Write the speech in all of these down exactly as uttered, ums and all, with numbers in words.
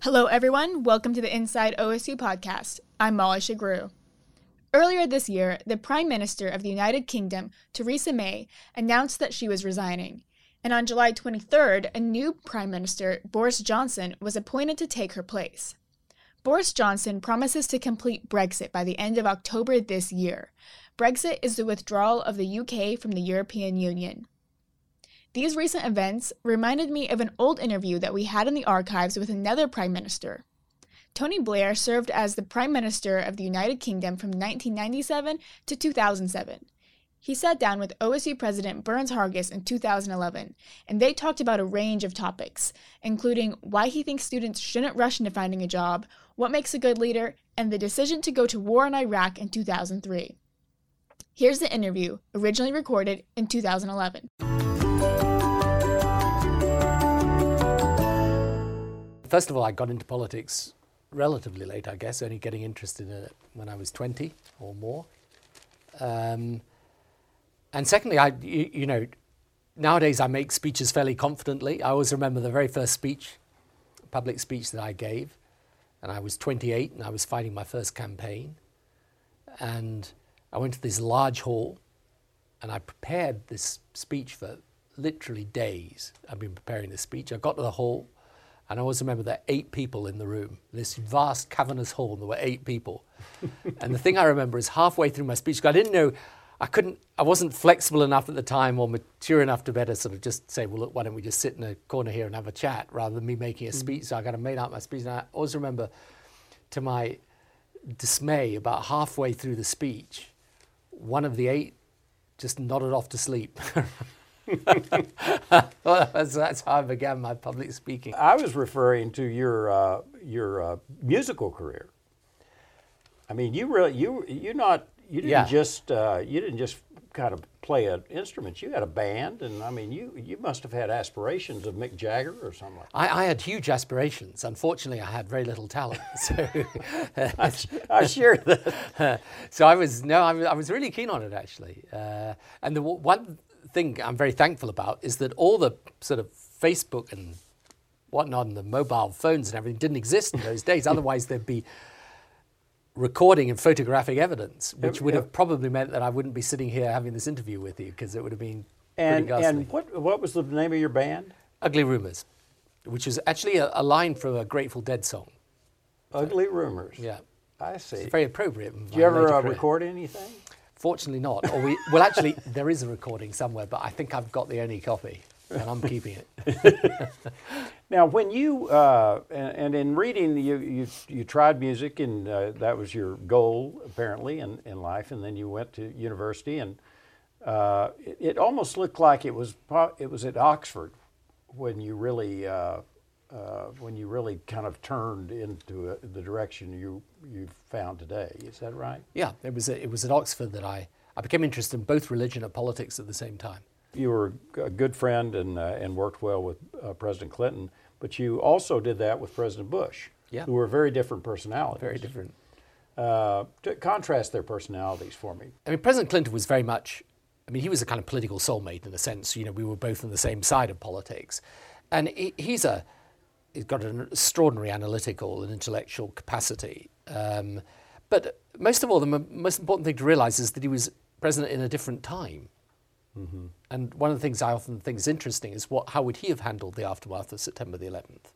Hello, everyone. Welcome to the Inside O S U podcast. I'm Molly Shagru. Earlier this year, the Prime Minister of the United Kingdom, Theresa May, announced that she was resigning. And on July twenty-third, a new Prime Minister, Boris Johnson, was appointed to take her place. Boris Johnson promises to complete Brexit by the end of October this year. Brexit is the withdrawal of the U K from the European Union. These recent events reminded me of an old interview that we had in the archives with another Prime Minister. Tony Blair served as the Prime Minister of the United Kingdom from nineteen ninety-seven to two thousand seven. He sat down with O S U President Burns Hargis in two thousand eleven, and they talked about a range of topics, including why he thinks students shouldn't rush into finding a job, what makes a good leader, and the decision to go to war in Iraq in two thousand three. Here's the interview, originally recorded in two thousand eleven. First of all, I got into politics relatively late, I guess, only getting interested in it when I was twenty or more. Um, and secondly, I, you, you know, nowadays I make speeches fairly confidently. I always remember the very first speech, public speech that I gave, and I was twenty-eight and I was fighting my first campaign. And I went to this large hall and I prepared this speech for literally days. I've been preparing this speech. I got to the hall. And I always remember there were eight people in the room, this vast cavernous hall, and there were eight people. And the thing I remember is halfway through my speech, I didn't know, I couldn't, I wasn't flexible enough at the time or mature enough to better sort of just say, well, look, why don't we just sit in a corner here and have a chat rather than me making a speech. So I kind of made out my speech. And I always remember, to my dismay, about halfway through the speech, one of the eight just nodded off to sleep. Well, that's, that's how I began my public speaking. I was referring to your uh, your uh, musical career. I mean, you really you you not you didn't Yeah. just uh, you didn't just kind of play an instrument. You had a band, and I mean, you you must have had aspirations of Mick Jagger or something like that. I, I had huge aspirations. Unfortunately, I had very little talent. So, I, I share that. so I was no, I was, I was really keen on it actually. Uh, and the w- one thing I'm very thankful about is that all the sort of Facebook and whatnot and the mobile phones and everything didn't exist in those days. Otherwise, there'd be recording and photographic evidence, which would have probably meant that I wouldn't be sitting here having this interview with you because it would have been And pretty ghastly. and what what was the name of your band? Ugly Rumors, which was actually a, a line from a Grateful Dead song. Ugly Rumors. Yeah, I see. it's very appropriate. Did you ever uh, record anything? Fortunately not. Or we, well, actually, there is a recording somewhere, but I think I've got the only copy, and I'm keeping it. Now, when you uh, and, and in reading, you you, you tried music, and uh, that was your goal apparently in, in life, and then you went to university, and uh, it, it almost looked like it was pro- it was at Oxford when you really uh, uh, when you really kind of turned into uh the direction you you found today. Is that right? Yeah, it was a, it was at Oxford that I, I became interested in both religion and politics at the same time. You were a good friend and uh, and worked well with uh, President Clinton, but you also did that with President Bush, Yeah. who were very different personalities. Very different. Uh, to contrast their personalities for me. I mean, President Clinton was very much, I mean, he was a kind of political soulmate in a sense. You know, we were both on the same side of politics. And he, he's a, he's got an extraordinary analytical and intellectual capacity. Um, but most of all, the m- most important thing to realize is that he was president in a different time. Mm-hmm. And one of the things I often think is interesting is what, how would he have handled the aftermath of September the eleventh?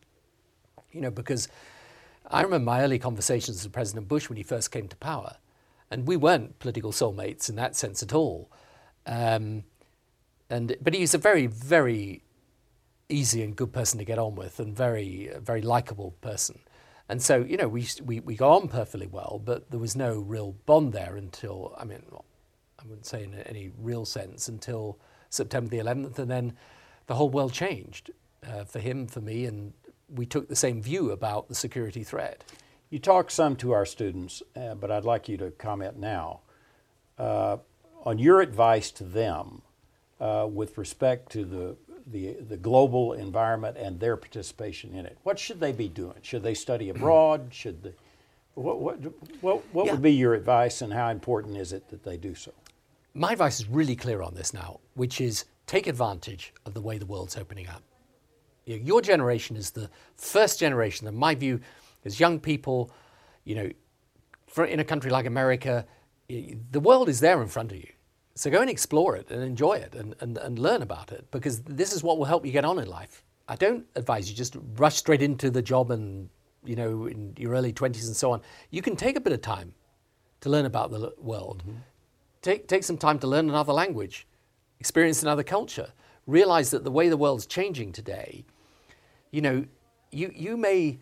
You know, because I remember my early conversations with President Bush when he first came to power, and we weren't political soulmates in that sense at all. Um, and but he's a very, very easy and good person to get on with, and very, very likable person. And so, you know, we we we got on perfectly well, but there was no real bond there until, I mean, I wouldn't say in any real sense, until September the eleventh, and then the whole world changed uh, for him, for me, and we took the same view about the security threat. You talk some to our students, uh, but I'd like you to comment now uh, on your advice to them uh, with respect to the, the the global environment and their participation in it. What should they be doing? Should they study abroad? Should they? What what what, what Yeah. would be your advice, and how important is it that they do so? My advice is really clear on this now, which is take advantage of the way the world's opening up. You know, your generation is the first generation, in my view, as young people, you know, for, in a country like America, the world is there in front of you. So go and explore it and enjoy it and, and, and learn about it, because this is what will help you get on in life. I don't advise you just rush straight into the job and, you know, in your early twenties and so on. You can take a bit of time to learn about the world. Mm-hmm. Take, take some time to learn another language, experience another culture, realize that the way the world's changing today, you know, you, you may...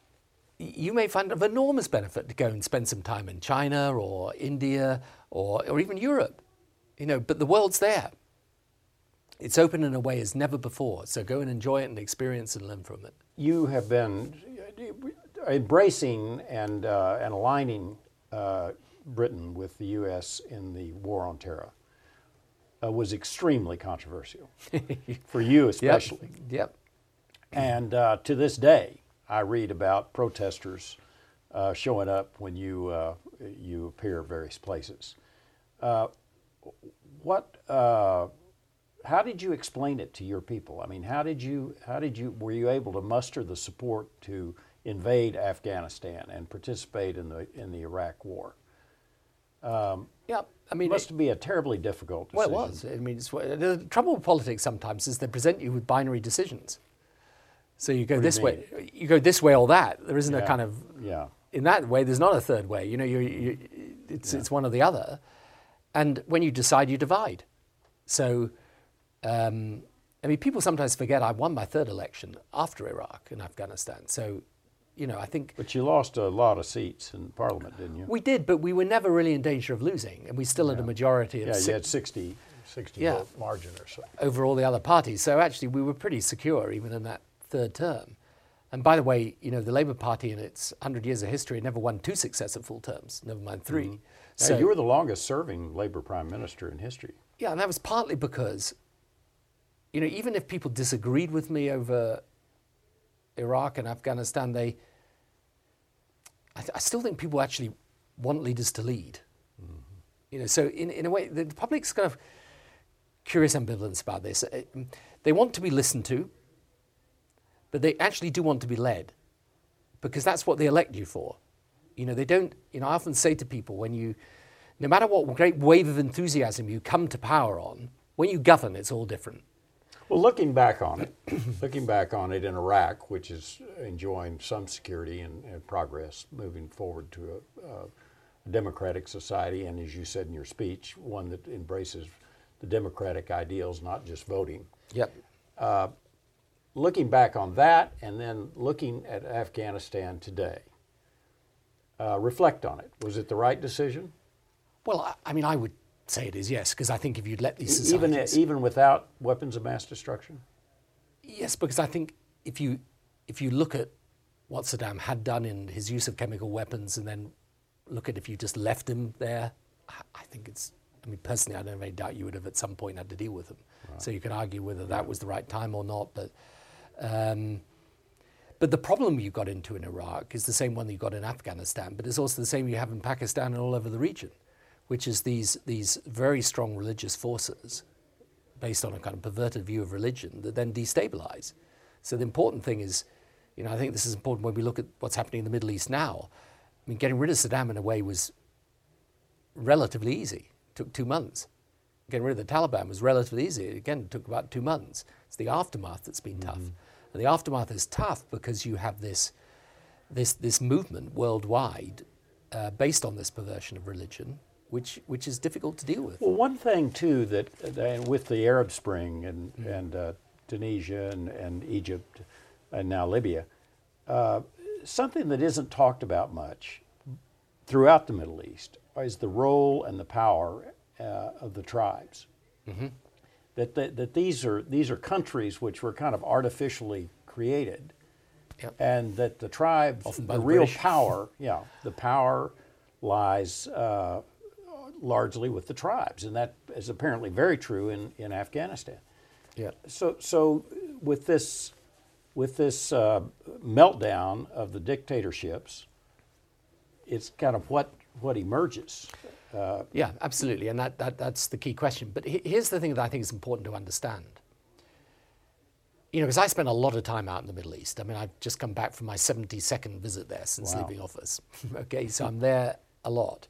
you may find it of enormous benefit to go and spend some time in China or India or, or even Europe, you know, but the world's there. It's open in a way as never before. So go and enjoy it and experience and learn from it. You have been embracing and, uh, and aligning uh, Britain with the U S in the war on terror. Uh, was extremely controversial, for you especially. Yep. Yep. And uh, to this day, I read about protesters uh, showing up when you uh, you appear various places. Uh, what? Uh, how did you explain it to your people? I mean, how did you? How did you? Were you able to muster the support to invade Afghanistan and participate in the in the Iraq War? Um, yeah, I mean, it must be a terribly difficult decision. Well, it was. I mean, it's, the trouble with politics sometimes is they present you with binary decisions. So you go this way, you go this way or that. There isn't yeah. a kind of, yeah. in that way, there's not a third way. You know, you, you, it's, yeah. it's one or the other. And when you decide, you divide. So, um, I mean, people sometimes forget I won my third election after Iraq and Afghanistan. So, you know, I think... But you lost a lot of seats in Parliament, didn't you? We did, but we were never really in danger of losing. And we still yeah. had a majority of... Yeah, si- you had sixty, sixty yeah, vote margin or so. Over all the other parties. So actually, we were pretty secure even in that third term. And by the way, you know, the Labour Party in its one hundred years of history never won two successive full terms, never mind three. Mm-hmm. So yeah, you were the longest serving Labour Prime Minister in history. Yeah, and that was partly because, you know, even if people disagreed with me over Iraq and Afghanistan, they, I, th- I still think people actually want leaders to lead. Mm-hmm. You know, so in, in a way, the public's kind of curious ambivalence about this. They want to be listened to, but they actually do want to be led, because that's what they elect you for. You know, they don't, you know, I often say to people, when you, no matter what great wave of enthusiasm you come to power on, when you govern, it's all different. Well, looking back on it, looking back on it in Iraq, which is enjoying some security and, and progress, moving forward to a, a democratic society, and as you said in your speech, one that embraces the democratic ideals, not just voting. Yep. Uh, Looking back on that, and then looking at Afghanistan today, uh, reflect on it. Was it the right decision? Well, I, I mean, I would say it is, yes, because I think if you'd let these even societies... even without weapons of mass destruction? Yes, because I think if you if you look at what Saddam had done in his use of chemical weapons, and then look at if you just left him there, I, I think it's... I mean, personally, I don't have any doubt you would have at some point had to deal with them. Right. So you could argue whether that was the right time or not, but... Um, but the problem you got into in Iraq is the same one you got in Afghanistan, but it's also the same you have in Pakistan and all over the region, which is these these very strong religious forces based on a kind of perverted view of religion that then destabilize. So the important thing is, you know, I think this is important when we look at what's happening in the Middle East now. I mean, getting rid of Saddam in a way was relatively easy. It took two months. Getting rid of the Taliban was relatively easy. Again, it took about two months. It's the aftermath that's been mm-hmm. tough. And the aftermath is tough because you have this this this movement worldwide uh, based on this perversion of religion, which which is difficult to deal with. Well, one thing too that uh, with the Arab Spring and mm-hmm. and uh, Tunisia and, and Egypt and now Libya, uh, something that isn't talked about much throughout the Middle East is the role and the power uh, of the tribes. Mm-hmm. That, that that these are these are countries which were kind of artificially created, yep. and that the tribes, Often the by the real British. power, yeah, the power lies uh, largely with the tribes, and that is apparently very true in, in Afghanistan. Yeah. So so with this with this uh, meltdown of the dictatorships, it's kind of what what emerges. Uh, yeah, absolutely, and that, that that's the key question. But he, here's the thing that I think is important to understand. you know, because I spent a lot of time out in the Middle East. I mean, I've just come back from my seventy-second visit there since Wow. leaving office. Okay, so I'm there a lot.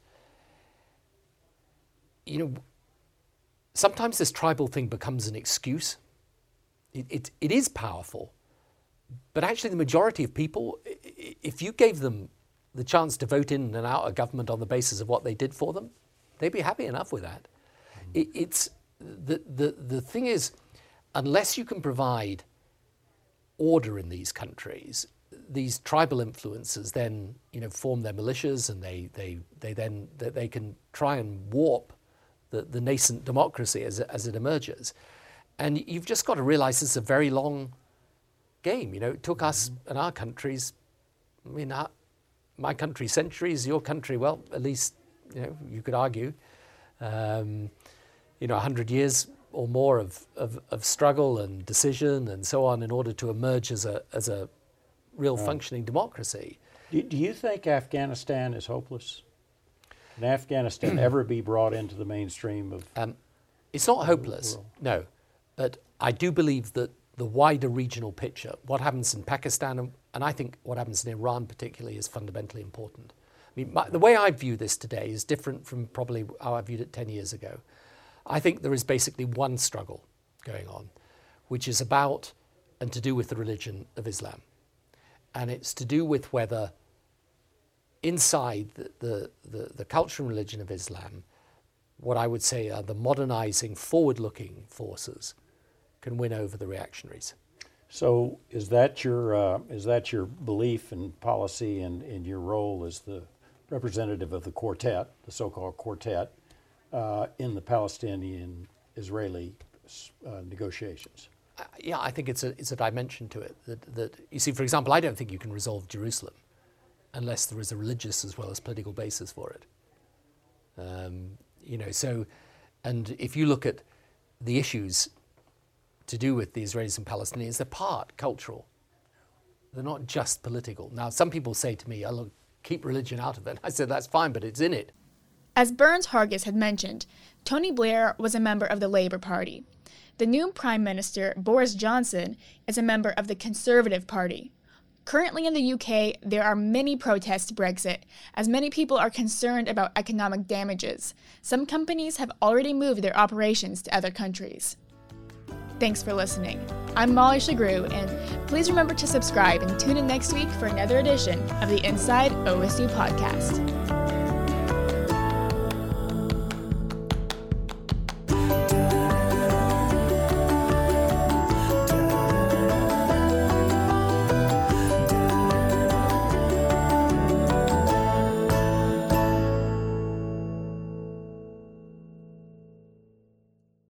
You know, sometimes this tribal thing becomes an excuse. It, it, it is powerful, but actually the majority of people, if you gave them the chance to vote in and out of government on the basis of what they did for them, they'd be happy enough with that. Mm. It, it's the, the, the thing is, unless you can provide order in these countries, these tribal influences then, you know, form their militias, and they they they then they, they can try and warp the, the nascent democracy as as it emerges. And you've just got to realize this is a very long game. You know, it took us and our countries, I mean, our, my country centuries, your country, well, at least, you know, you could argue, um, you know, a hundred years or more of, of, of struggle and decision and so on in order to emerge as a as a real right. functioning democracy. Do, do you think Afghanistan is hopeless? Can Afghanistan ever be brought into the mainstream of um, It's not hopeless, no. But I do believe that the wider regional picture, what happens in Pakistan, and, and I think what happens in Iran particularly, is fundamentally important. I mean, my, the way I view this today is different from probably how I viewed it ten years ago. I think there is basically one struggle going on, which is about and to do with the religion of Islam. And it's to do with whether inside the, the, the, the culture and religion of Islam, what I would say are the modernizing, forward-looking forces can win over the reactionaries. So is that your uh, is that your belief and policy and, and your role as the representative of the quartet, the so-called quartet, uh, in the Palestinian-Israeli uh, negotiations? Uh, yeah, I think it's a it's a dimension to it that, that you see. For example, I don't think you can resolve Jerusalem unless there is a religious as well as political basis for it. Um, you know, so, and if you look at the issues to do with the Israelis and Palestinians, they're part cultural. They're not just political. Now, some people say to me, "Oh, look, keep religion out of it." I said, that's fine, but it's in it. As Burns Hargis had mentioned, Tony Blair was a member of the Labour Party. The new Prime Minister, Boris Johnson, is a member of the Conservative Party. Currently in the U K, there are many protests to Brexit, as many people are concerned about economic damages. Some companies have already moved their operations to other countries. Thanks for listening. I'm Molly Shagru, and please remember to subscribe and tune in next week for another edition of the Inside O S U Podcast.